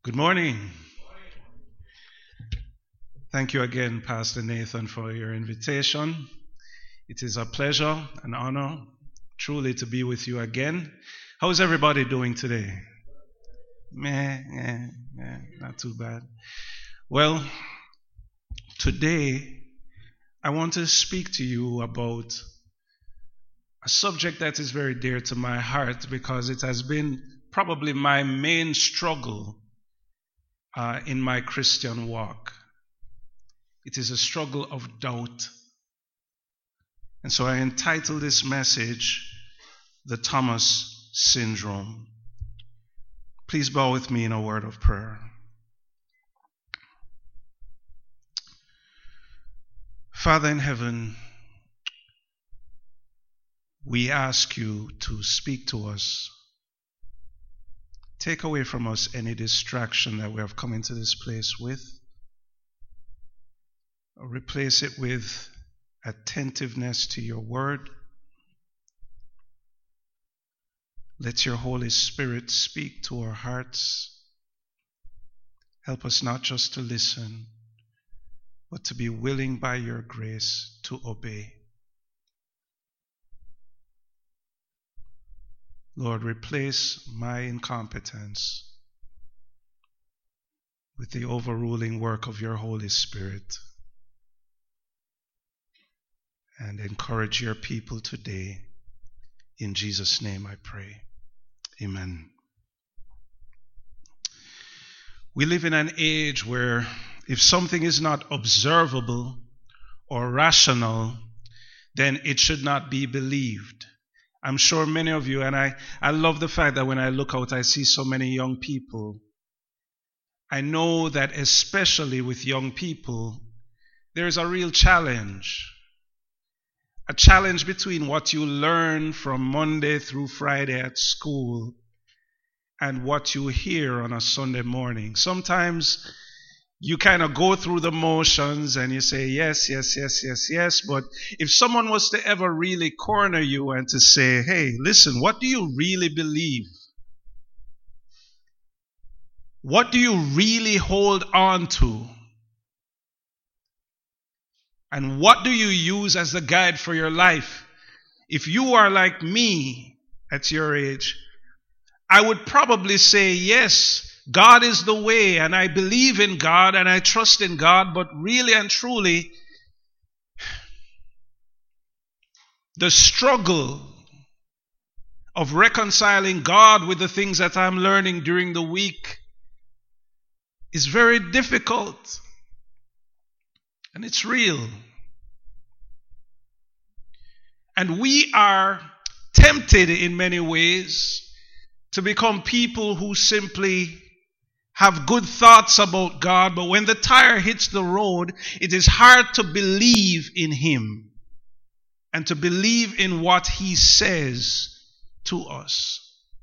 Good morning. Thank you again, Pastor Nathan, for your invitation. It is a pleasure, an honor, truly to be with you again. How's everybody doing today? Not too bad. Well, today I want to speak to you about a subject that is very dear to my heart because it has been probably my main struggle in my Christian walk. It is a struggle of doubt. And so I entitled this message, The Thomas Syndrome. Please bow with me in a word of prayer. Father in heaven, we ask you to speak to us. Take away from us any distraction that we have come into this place with. Replace it with attentiveness to your word. Let your Holy Spirit speak to our hearts. Help us not just to listen, but to be willing by your grace to obey. Lord, replace my incompetence with the overruling work of your Holy Spirit. And encourage your people today. In Jesus' name I pray. Amen. We live in an age where if something is not observable or rational, then it should not be believed. I'm sure many of you, and I love the fact that when I look out, I see so many young people. I know that especially with young people, there is a real challenge. A challenge between what you learn from Monday through Friday at school and what you hear on a Sunday morning. Sometimes you kind of go through the motions and you say yes, but if someone was to ever really corner you and to say, hey, listen, what do you really believe? What do you really hold on to? And what do you use as the guide for your life? If you are like me at your age, I would probably say, yes, God is the way, and I believe in God, and I trust in God, but really and truly, the struggle of reconciling God with the things that I'm learning during the week is very difficult. And it's real. And we are tempted in many ways to become people who simply have good thoughts about God, but when the tire hits the road, it is hard to believe in Him and to believe in what He says to us.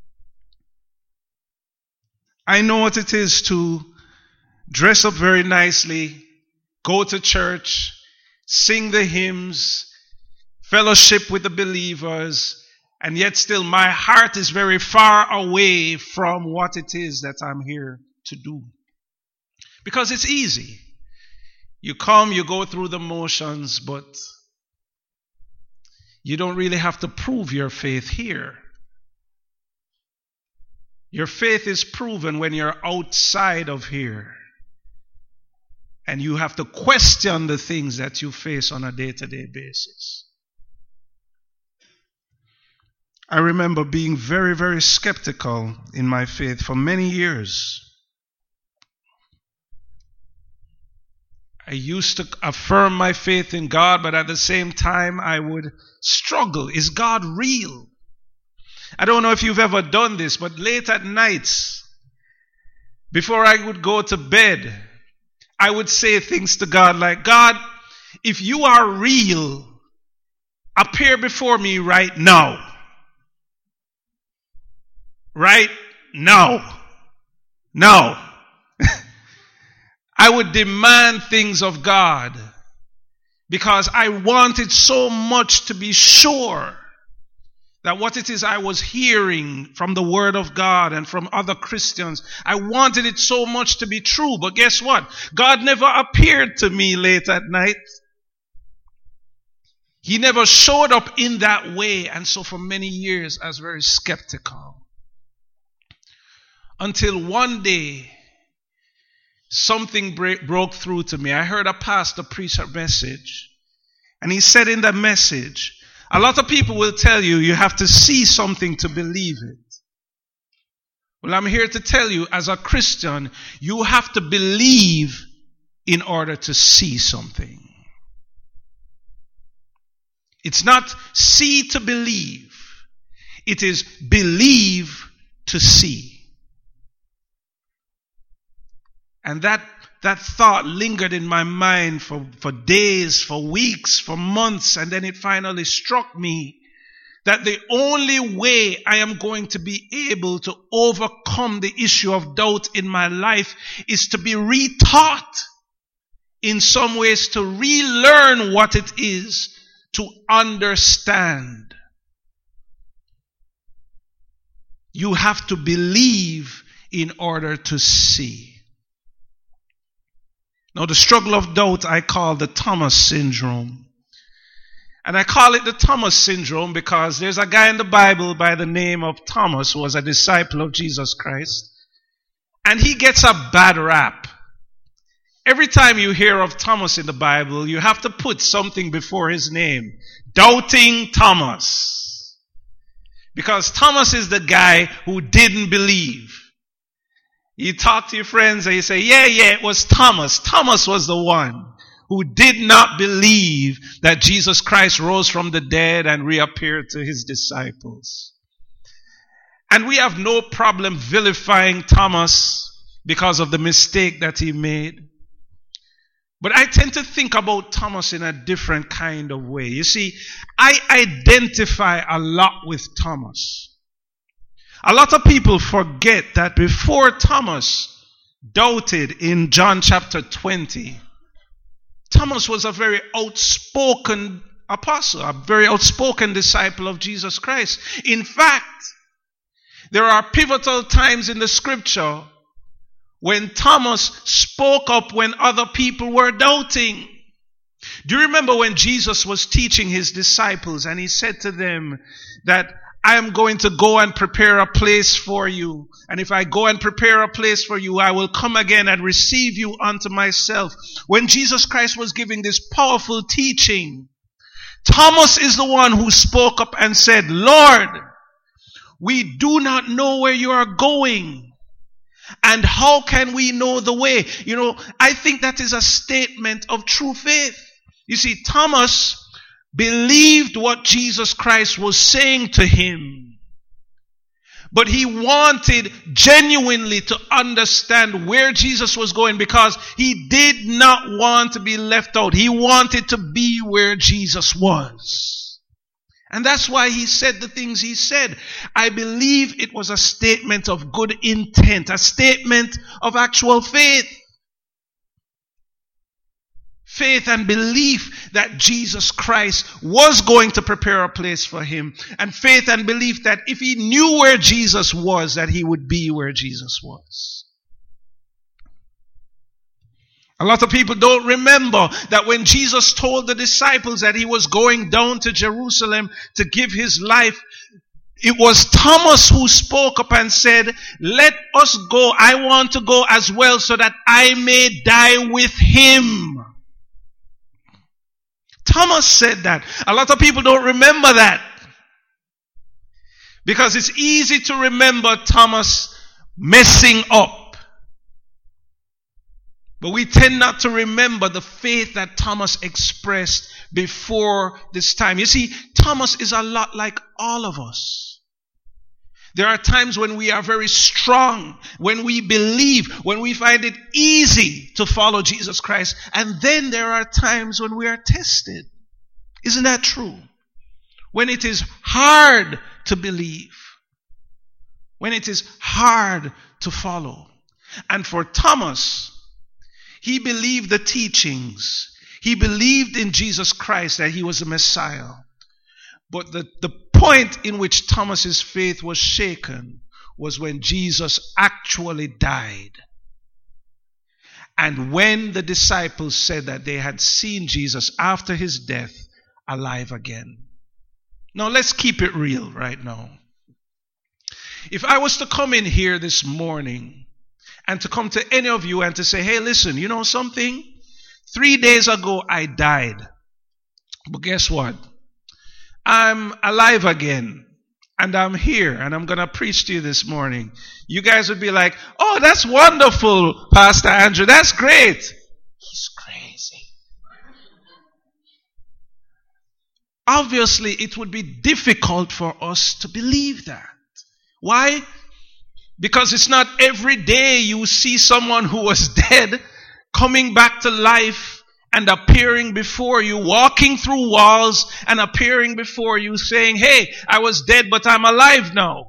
I know what it is to dress up very nicely, go to church, sing the hymns, fellowship with the believers, and yet still my heart is very far away from what it is that I'm here to do. Because it's easy. You come, you go through the motions, but you don't really have to prove your faith here. Your faith is proven when you're outside of here. And you have to question the things that you face on a day-to-day basis. I remember being very, very skeptical in my faith for many years. I used to affirm my faith in God, but at the same time I would struggle. Is God real? I don't know if you've ever done this, but late at nights, before I would go to bed, I would say things to God like, God, if you are real, appear before me right now. Right now. Now. I would demand things of God because I wanted so much to be sure That what it is I was hearing from the Word of God and from other Christians, I wanted it so much to be true. But guess what? God never appeared to me late at night. He never showed up in that way. And so for many years I was very skeptical. Until one day, something broke through to me. I heard a pastor preach a message. And he said in that message, a lot of people will tell you you have to see something to believe it. Well, I'm here to tell you, as a Christian, you have to believe in order to see something. It's not see to believe. It is believe to see. And that thought lingered in my mind for days, for weeks, for months, and then it finally struck me that the only way I am going to be able to overcome the issue of doubt in my life is to be retaught, in some ways to relearn what it is to understand. You have to believe in order to see. Now, the struggle of doubt I call the Thomas syndrome. And I call it the Thomas syndrome because there's a guy in the Bible by the name of Thomas who was a disciple of Jesus Christ. And he gets a bad rap. Every time you hear of Thomas in the Bible, you have to put something before his name. Doubting Thomas. Because Thomas is the guy who didn't believe. You talk to your friends and you say, yeah, it was Thomas. Thomas was the one who did not believe that Jesus Christ rose from the dead and reappeared to his disciples. And we have no problem vilifying Thomas because of the mistake that he made. But I tend to think about Thomas in a different kind of way. You see, I identify a lot with Thomas. A lot of people forget that before Thomas doubted in John chapter 20, Thomas was a very outspoken apostle, a very outspoken disciple of Jesus Christ. In fact, there are pivotal times in the scripture when Thomas spoke up when other people were doubting. Do you remember when Jesus was teaching his disciples and he said to them that I am going to go and prepare a place for you. And if I go and prepare a place for you, I will come again and receive you unto myself. When Jesus Christ was giving this powerful teaching, Thomas is the one who spoke up and said, Lord, we do not know where you are going. And how can we know the way? You know, I think that is a statement of true faith. You see, Thomas believed what Jesus Christ was saying to him. But he wanted genuinely to understand where Jesus was going because he did not want to be left out. He wanted to be where Jesus was. And that's why he said the things he said. I believe it was a statement of good intent, a statement of actual faith. Faith and belief that Jesus Christ was going to prepare a place for him. And faith and belief that if he knew where Jesus was, that he would be where Jesus was. A lot of people don't remember that when Jesus told the disciples that he was going down to Jerusalem to give his life, it was Thomas who spoke up and said, let us go. I want to go as well so that I may die with him. Thomas said that. A lot of people don't remember that. Because it's easy to remember Thomas messing up. But we tend not to remember the faith that Thomas expressed before this time. You see, Thomas is a lot like all of us. There are times when we are very strong, when we believe, when we find it easy to follow Jesus Christ. And then there are times when we are tested. Isn't that true? When it is hard to believe. When it is hard to follow. And for Thomas, he believed the teachings. He believed in Jesus Christ that he was the Messiah. But the point in which Thomas's faith was shaken was when Jesus actually died. And when the disciples said that they had seen Jesus after his death alive again. Now let's keep it real right now. If I was to come in here this morning and to come to any of you and to say, hey, listen, you know something? 3 days ago I died. But guess what? I'm alive again. And I'm here and I'm going to preach to you this morning. You guys would be like, oh, that's wonderful, Pastor Andrew. That's great. He's crazy. Obviously, it would be difficult for us to believe that. Why? Because it's not every day you see someone who was dead coming back to life and appearing before you, walking through walls and appearing before you saying, hey, I was dead, but I'm alive now.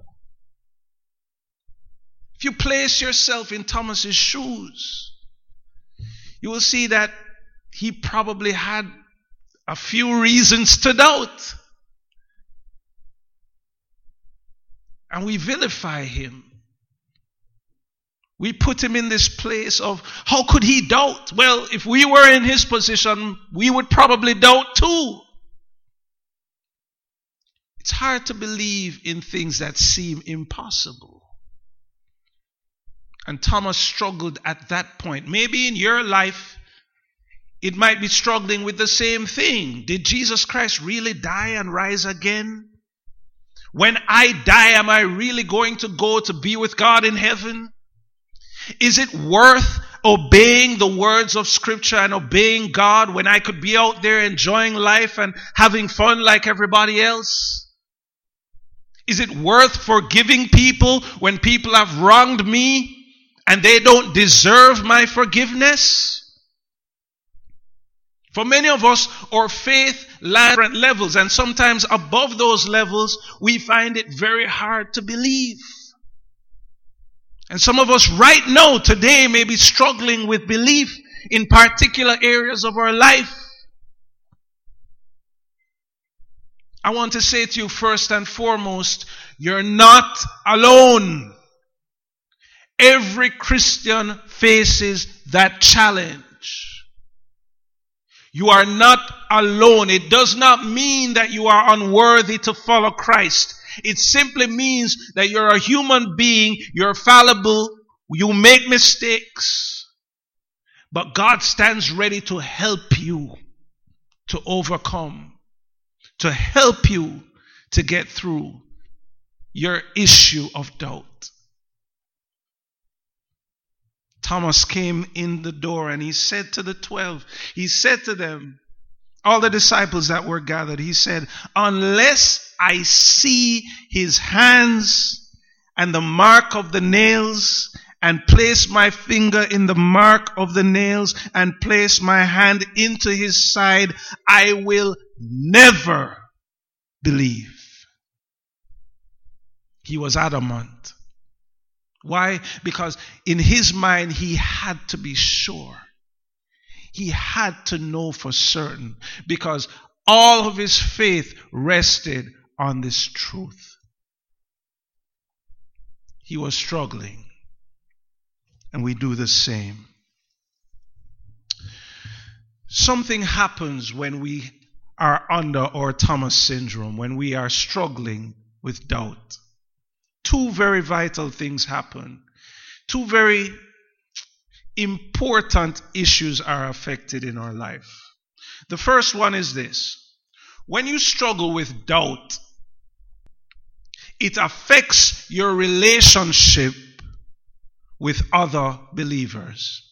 If you place yourself in Thomas's shoes, you will see that he probably had a few reasons to doubt. And we vilify him. We put him in this place of, how could he doubt? Well, if we were in his position, we would probably doubt too. It's hard to believe in things that seem impossible. And Thomas struggled at that point. Maybe in your life, it might be struggling with the same thing. Did Jesus Christ really die and rise again? When I die, am I really going to go to be with God in heaven? Is it worth obeying the words of Scripture and obeying God when I could be out there enjoying life and having fun like everybody else? Is it worth forgiving people when people have wronged me and they don't deserve my forgiveness? For many of us, our faith lies at different levels, and sometimes above those levels, we find it very hard to believe. And some of us right now, today, may be struggling with belief in particular areas of our life. I want to say to you first and foremost, you're not alone. Every Christian faces that challenge. You are not alone. It does not mean that you are unworthy to follow Christ. It simply means that you're a human being, you're fallible, you make mistakes, but God stands ready to help you to overcome, to help you to get through your issue of doubt. Thomas came in the door and he said to the 12, he said to them, all the disciples that were gathered, he said, unless I see his hands and the mark of the nails, and place my finger in the mark of the nails, and place my hand into his side, I will never believe. He was adamant. Why? Because in his mind, he had to be sure. He had to know for certain, because all of his faith rested on this truth. He was struggling, and we do the same. Something happens when we are under our Thomas syndrome, when we are struggling with doubt. Two very vital things happen. Two very important issues are affected in our life. The first one is this. When you struggle with doubt, it affects your relationship with other believers.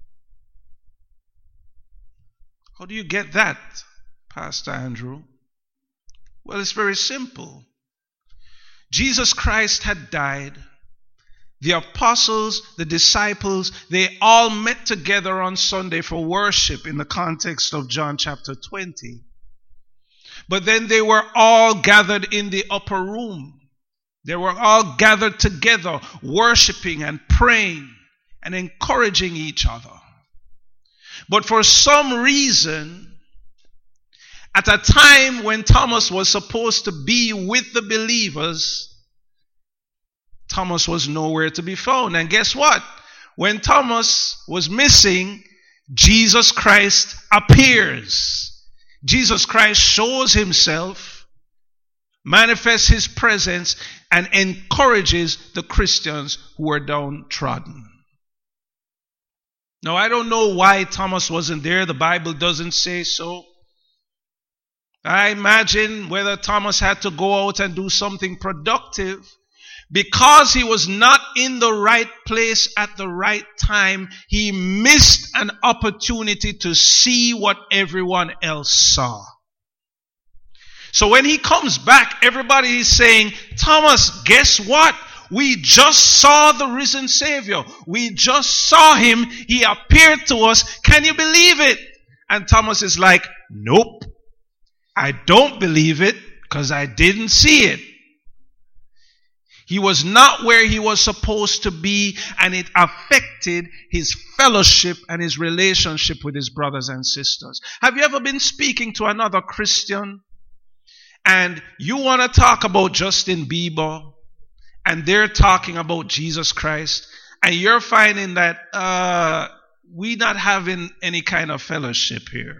How do you get that, Pastor Andrew? Well, it's very simple. Jesus Christ had died. The apostles, the disciples, they all met together on Sunday for worship in the context of John chapter 20. But then they were all gathered in the upper room. They were all gathered together, worshiping and praying and encouraging each other. But for some reason, At a time when Thomas was supposed to be with the believers, Thomas was nowhere to be found. And guess what? When Thomas was missing, Jesus Christ appears. Jesus Christ shows himself, manifests his presence, and encourages the Christians who are downtrodden. Now, I don't know why Thomas wasn't there. The Bible doesn't say so. I imagine whether Thomas had to go out and do something productive. Because he was not in the right place at the right time, he missed an opportunity to see what everyone else saw. So when he comes back, everybody is saying, Thomas, guess what? We just saw the risen Savior. We just saw him. He appeared to us. Can you believe it? And Thomas is like, nope. I don't believe it because I didn't see it. He was not where he was supposed to be, and it affected his fellowship and his relationship with his brothers and sisters. Have you ever been speaking to another Christian and you want to talk about Justin Bieber and they're talking about Jesus Christ, and you're finding that we're not having any kind of fellowship here?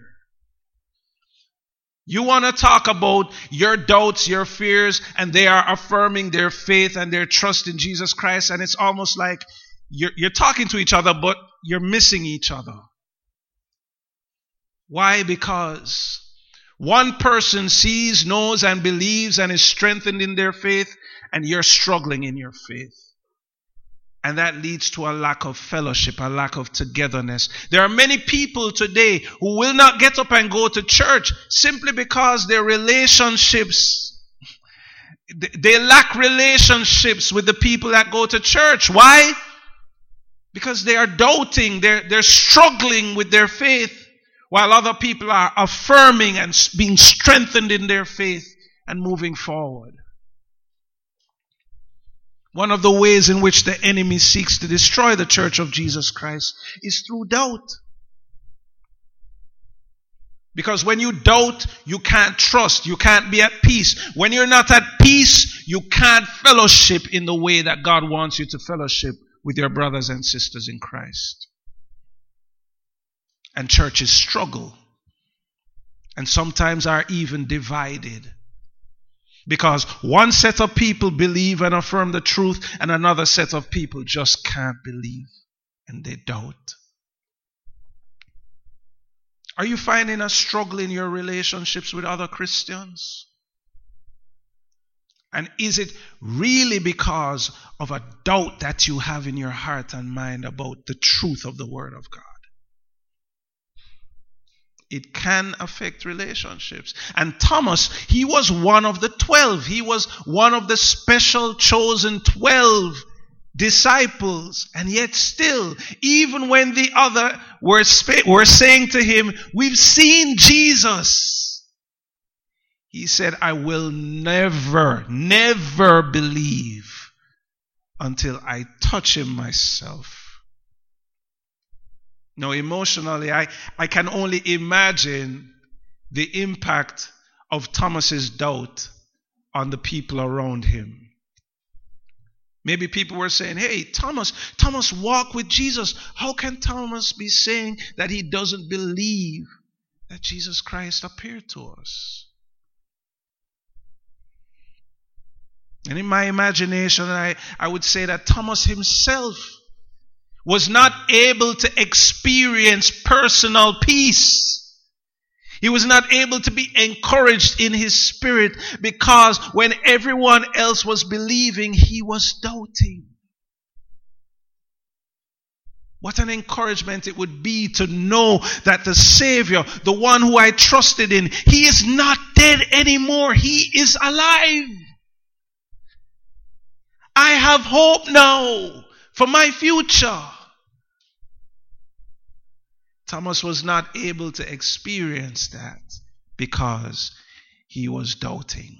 You want to talk about your doubts, your fears, and they are affirming their faith and their trust in Jesus Christ, and it's almost like you're talking to each other, but you're missing each other. Why? Because one person sees, knows, and believes and is strengthened in their faith, and you're struggling in your faith. And that leads to a lack of fellowship, a lack of togetherness. There are many people today who will not get up and go to church simply because their relationships, they lack relationships with the people that go to church. Why? Because they are doubting, they're struggling with their faith, while other people are affirming and being strengthened in their faith and moving forward. One of the ways in which the enemy seeks to destroy the church of Jesus Christ is through doubt. Because when you doubt, you can't trust, you can't be at peace. When you're not at peace, you can't fellowship in the way that God wants you to fellowship with your brothers and sisters in Christ. And churches struggle, and sometimes are even divided. Because one set of people believe and affirm the truth, and another set of people just can't believe and they doubt. Are you finding a struggle in your relationships with other Christians? And is it really because of a doubt that you have in your heart and mind about the truth of the Word of God? It can affect relationships. And Thomas, he was one of the 12. He was one of the special chosen 12 disciples. And yet still, even when the other were saying to him, we've seen Jesus, he said, I will never believe until I touch him myself. Now, emotionally, I can only imagine the impact of Thomas's doubt on the people around him. Maybe people were saying, hey, Thomas walked with Jesus. How can Thomas be saying that he doesn't believe that Jesus Christ appeared to us? And in my imagination, I would say that Thomas himself was not able to experience personal peace. He was not able to be encouraged in his spirit because when everyone else was believing, he was doubting. What an encouragement it would be to know that the Savior, the one who I trusted in, he is not dead anymore. He is alive. I have hope now for my future. Thomas was not able to experience that because he was doubting.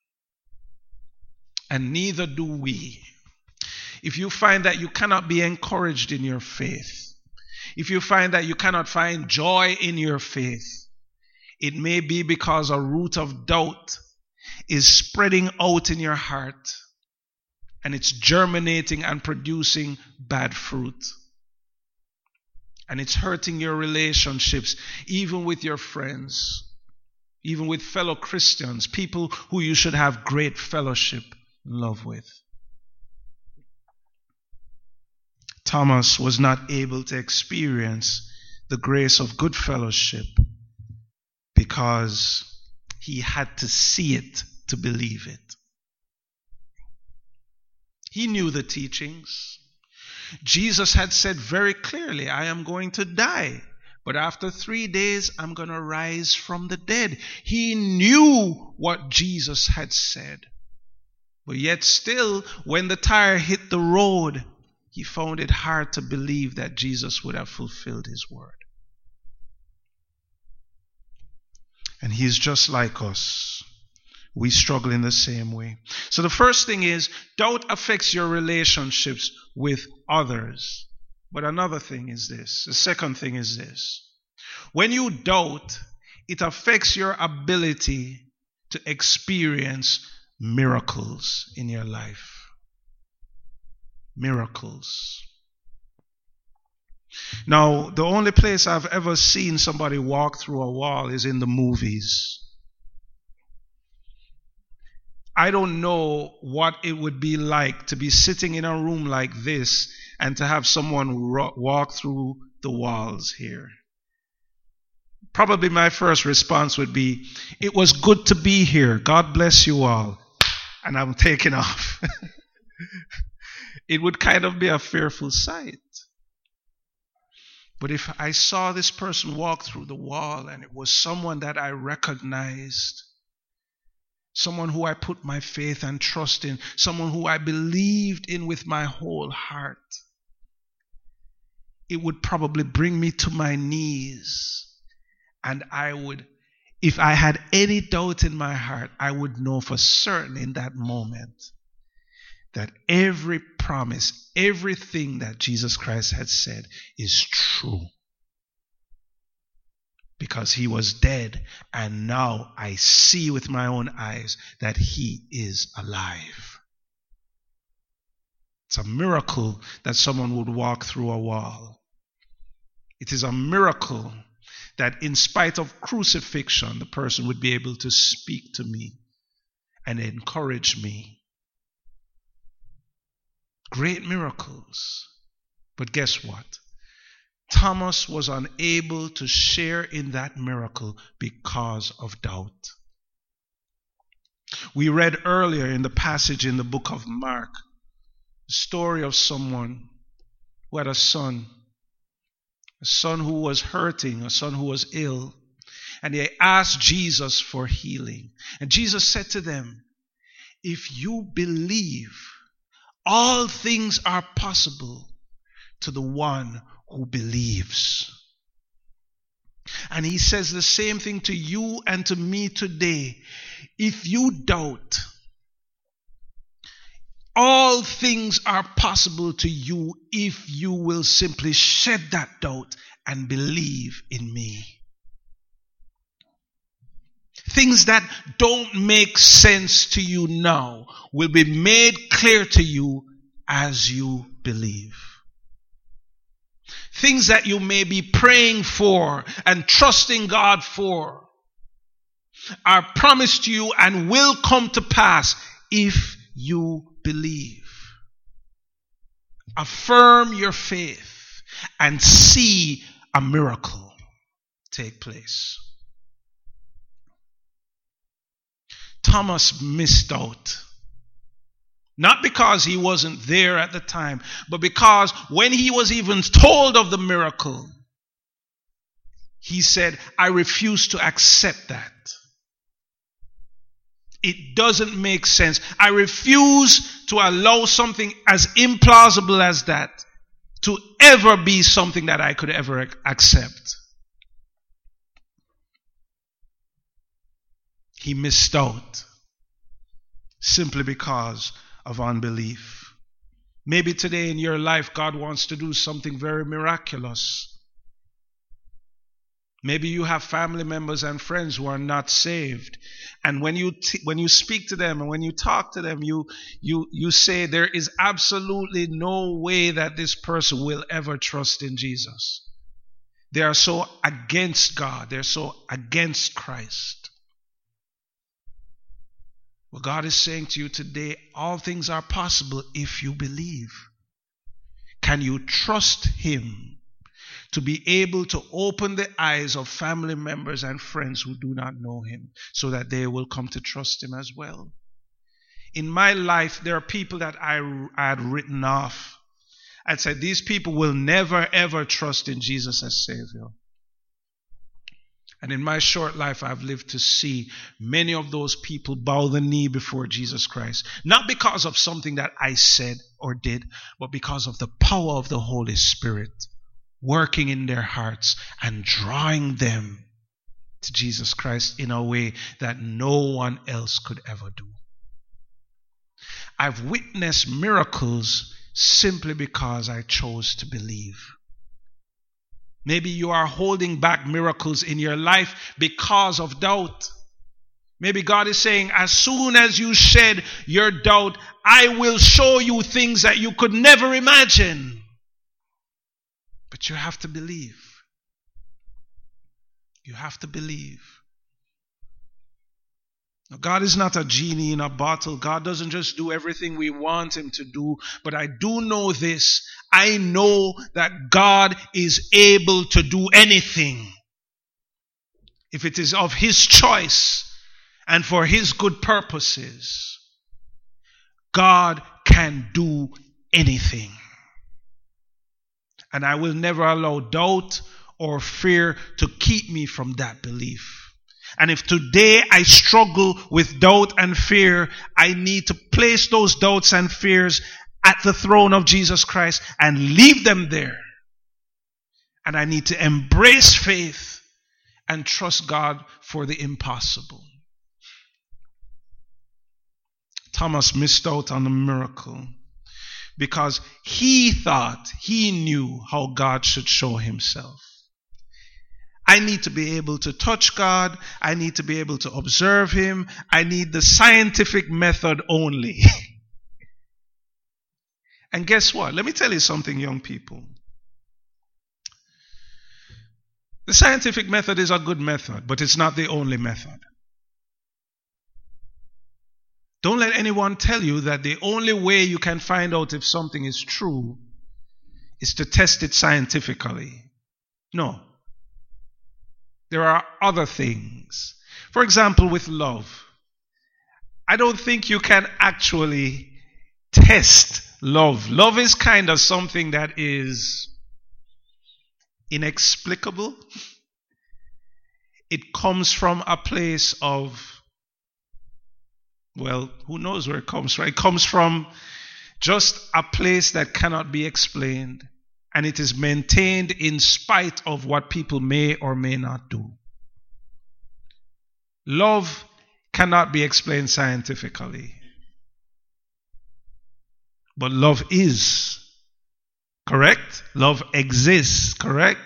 And neither do we. If you find that you cannot be encouraged in your faith, if you find that you cannot find joy in your faith, It may be because a root of doubt is spreading out in your heart and it's germinating and producing bad fruit. And it's hurting your relationships, even with your friends, even with fellow Christians, people who you should have great fellowship and love with. Thomas was not able to experience the grace of good fellowship because he had to see it to believe it. He knew the teachings. Jesus had said very clearly, I am going to die, but after 3 days I'm going to rise from the dead. He knew what Jesus had said. But yet still, when the tire hit the road, he found it hard to believe that Jesus would have fulfilled his word. And he is just like us. We struggle in the same way. So the first thing is, doubt affects your relationships with others. But another thing is this. The second thing is this. When you doubt, it affects your ability to experience miracles in your life. Miracles. Now, the only place I've ever seen somebody walk through a wall is in the movies. I don't know what it would be like to be sitting in a room like this and to have someone walk through the walls here. Probably my first response would be, it was good to be here. God bless you all. And I'm taking off. It would kind of be a fearful sight. But if I saw this person walk through the wall and it was someone that I recognized, someone who I put my faith and trust in, someone who I believed in with my whole heart, it would probably bring me to my knees. And I would, if I had any doubt in my heart, I would know for certain in that moment that every promise, everything that Jesus Christ had said is true. Because he was dead, and now I see with my own eyes that he is alive. It's a miracle that someone would walk through a wall. It is a miracle that in spite of crucifixion, the person would be able to speak to me and encourage me. Great miracles. But guess what? Thomas was unable to share in that miracle because of doubt. We read earlier in the passage in the book of Mark, the story of someone who had a son who was hurting, a son who was ill, and they asked Jesus for healing. And Jesus said to them, if you believe, all things are possible to the one who believes. And he says the same thing to you and to me today. If you doubt, all things are possible to you if you will simply shed that doubt and believe in me. Things that don't make sense to you now will be made clear to you as you believe. Things that you may be praying for and trusting God for are promised to you and will come to pass if you believe. Affirm your faith and see a miracle take place. Thomas missed out. Not because he wasn't there at the time, but because when he was even told of the miracle, he said, I refuse to accept that. It doesn't make sense. I refuse to allow something as implausible as that to ever be something that I could ever accept. He missed out simply because of unbelief. Maybe today in your life God wants to do something very miraculous. Maybe you have family members and friends who are not saved. And when you speak to them and when you talk to them, you say there is absolutely no way that this person will ever trust in Jesus. They are so against God. They're so against Christ. Well, God is saying to you today, all things are possible if you believe. Can you trust Him to be able to open the eyes of family members and friends who do not know Him so that they will come to trust Him as well? In my life, there are people that I had written off. I'd said, these people will never ever trust in Jesus as Savior. And in my short life, I've lived to see many of those people bow the knee before Jesus Christ. Not because of something that I said or did, but because of the power of the Holy Spirit working in their hearts and drawing them to Jesus Christ in a way that no one else could ever do. I've witnessed miracles simply because I chose to believe. Maybe you are holding back miracles in your life because of doubt. Maybe God is saying, as soon as you shed your doubt, I will show you things that you could never imagine. But you have to believe. You have to believe. Now, God is not a genie in a bottle. God doesn't just do everything we want Him to do. But I do know this. I know that God is able to do anything. If it is of His choice and for His good purposes, God can do anything. And I will never allow doubt or fear to keep me from that belief. And if today I struggle with doubt and fear, I need to place those doubts and fears at the throne of Jesus Christ and leave them there. And I need to embrace faith and trust God for the impossible. Thomas missed out on the miracle because he thought he knew how God should show Himself. I need to be able to touch God. I need to be able to observe Him. I need the scientific method only. And guess what? Let me tell you something, young people. The scientific method is a good method, but it's not the only method. Don't let anyone tell you that the only way you can find out if something is true is to test it scientifically. No. There are other things. For example, with love. I don't think you can actually test love. Love is kind of something that is inexplicable. It comes from a place of, well, who knows where it comes from? It comes from just a place that cannot be explained. And it is maintained in spite of what people may or may not do. Love cannot be explained scientifically. But love is. Correct? Love exists. Correct?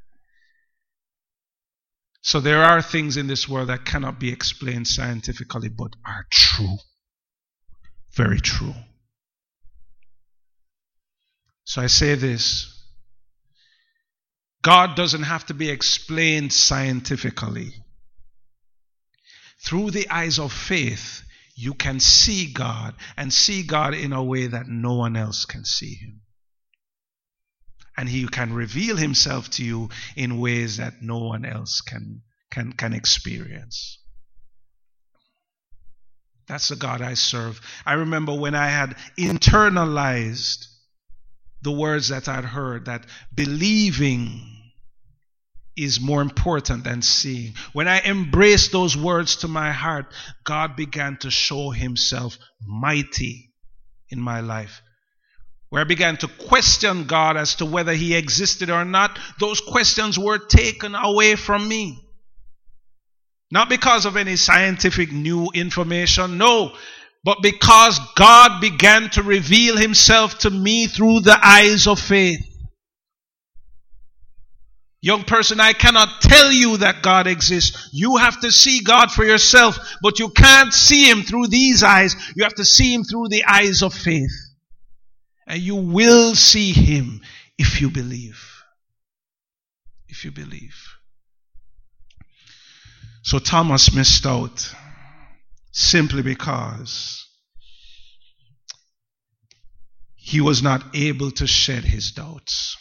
So there are things in this world that cannot be explained scientifically but are true. Very true. So I say this. God doesn't have to be explained scientifically. Through the eyes of faith, you can see God and see God in a way that no one else can see Him. And He can reveal Himself to you in ways that no one else can experience. That's the God I serve. I remember when I had internalized the words that I'd heard, that believing is more important than seeing. When I embraced those words to my heart, God began to show Himself mighty in my life. Where I began to question God as to whether He existed or not, those questions were taken away from me. Not because of any scientific new information, no, but because God began to reveal Himself to me through the eyes of faith. Young person, I cannot tell you that God exists. You have to see God for yourself, but you can't see Him through these eyes. You have to see Him through the eyes of faith. And you will see Him if you believe. If you believe. So Thomas missed out simply because he was not able to shed his doubts.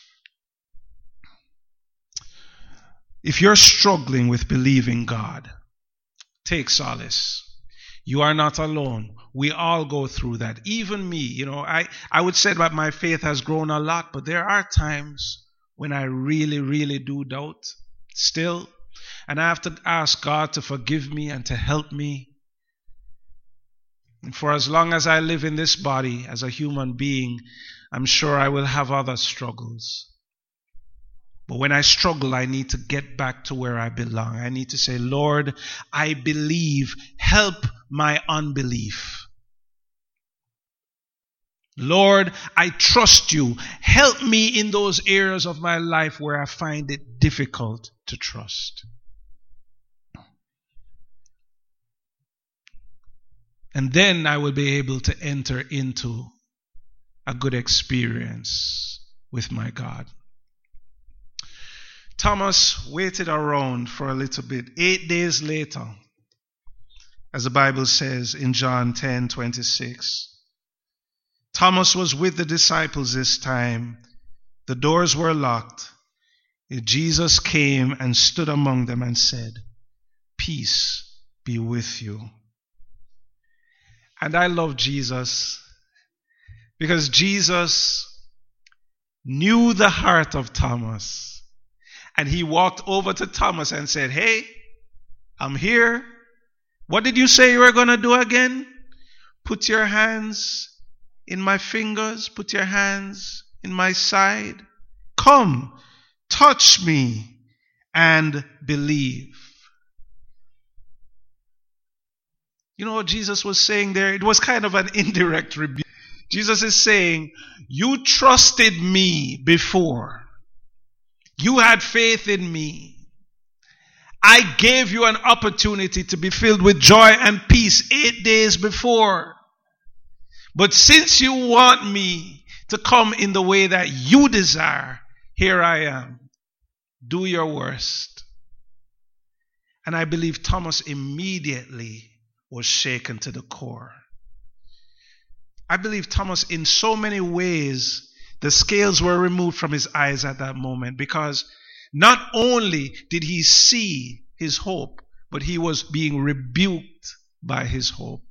If you're struggling with believing God, take solace. You are not alone. We all go through that. Even me, I would say that my faith has grown a lot, but there are times when I really, really do doubt still. And I have to ask God to forgive me and to help me. And for as long as I live in this body as a human being, I'm sure I will have other struggles. But when I struggle, I need to get back to where I belong. I need to say, Lord, I believe. Help my unbelief. Lord, I trust you. Help me in those areas of my life where I find it difficult to trust. And then I will be able to enter into a good experience with my God. Thomas waited around for a little bit. 8 days later, as the Bible says in John 10:26, Thomas was with the disciples this time. The doors were locked. Jesus came and stood among them and said, "Peace be with you." And I love Jesus because Jesus knew the heart of Thomas. And he walked over to Thomas and said, "Hey, I'm here. What did you say you were going to do again? Put your hands in my fingers. Put your hands in my side. Come, touch me and believe." You know what Jesus was saying there? It was kind of an indirect rebuke. Jesus is saying, you trusted me before. You had faith in me. I gave you an opportunity to be filled with joy and peace 8 days before. But since you want me to come in the way that you desire, here I am. Do your worst. And I believe Thomas immediately was shaken to the core. I believe Thomas, in so many ways, the scales were removed from his eyes at that moment, because not only did he see his hope, but he was being rebuked by his hope.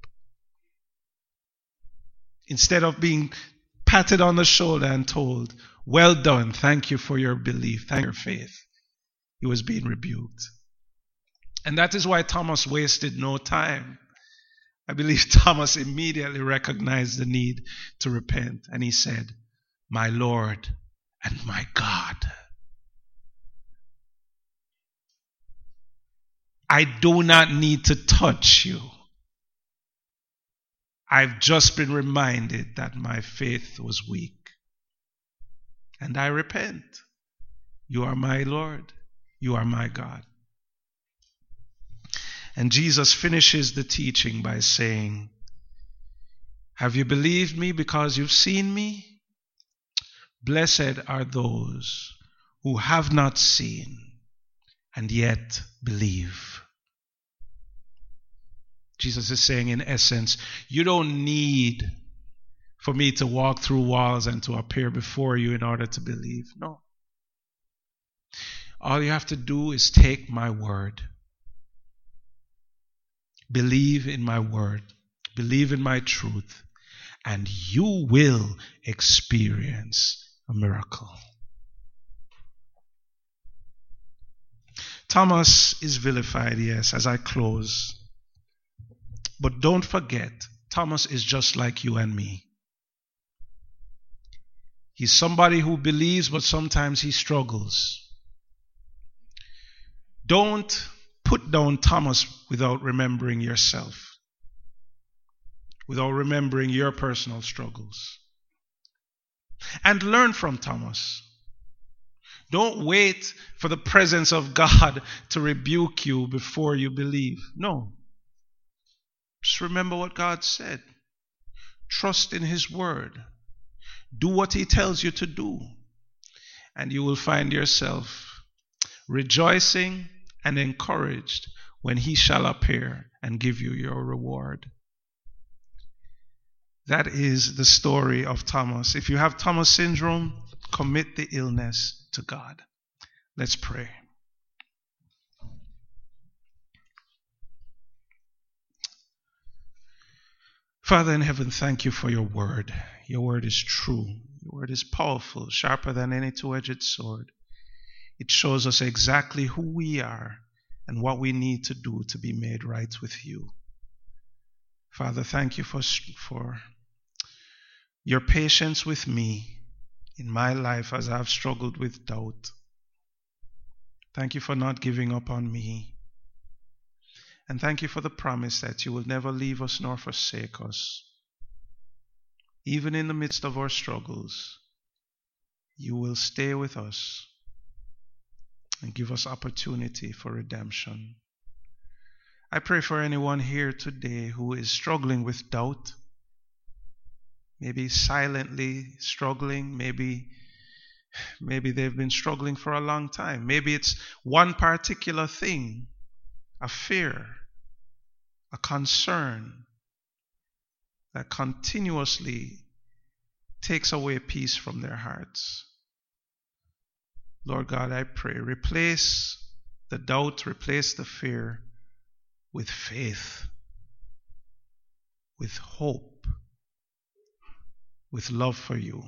Instead of being patted on the shoulder and told, "Well done, thank you for your belief, thank you for your faith," he was being rebuked. And that is why Thomas wasted no time. I believe Thomas immediately recognized the need to repent, and he said, "My Lord and my God." I do not need to touch you. I've just been reminded that my faith was weak. And I repent. You are my Lord. You are my God. And Jesus finishes the teaching by saying, "Have you believed me because you've seen me? Blessed are those who have not seen and yet believe." Jesus is saying, in essence, you don't need for me to walk through walls and to appear before you in order to believe. No. All you have to do is take my word. Believe in my word. Believe in my truth. And you will experience a miracle. Thomas is vilified, yes, as I close. But don't forget, Thomas is just like you and me. He's somebody who believes, but sometimes he struggles. Don't put down Thomas without remembering yourself, without remembering your personal struggles. And learn from Thomas. Don't wait for the presence of God to rebuke you before you believe. No. Just remember what God said. Trust in His word. Do what He tells you to do. And you will find yourself rejoicing and encouraged when He shall appear and give you your reward. That is the story of Thomas. If you have Thomas syndrome, commit the illness to God. Let's pray. Father in heaven, thank you for your word. Your word is true. Your word is powerful, sharper than any two-edged sword. It shows us exactly who we are and what we need to do to be made right with you. Father, thank you for your patience with me in my life as I've struggled with doubt. Thank you for not giving up on me. And thank you for the promise that you will never leave us nor forsake us. Even in the midst of our struggles, you will stay with us and give us opportunity for redemption. I pray for anyone here today who is struggling with doubt, maybe silently struggling, maybe they've been struggling for a long time. Maybe it's one particular thing, a fear, a concern that continuously takes away peace from their hearts. Lord God, I pray, replace the doubt, replace the fear with faith, with hope, with love for you.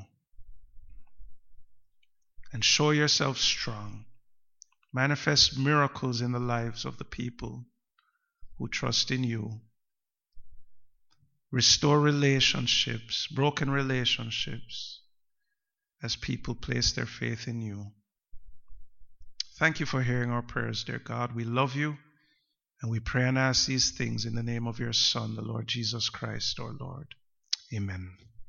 And show yourself strong. Manifest miracles in the lives of the people who trust in you. Restore relationships, broken relationships, as people place their faith in you. Thank you for hearing our prayers, dear God. We love you, and we pray and ask these things in the name of your Son, the Lord Jesus Christ, our Lord. Amen.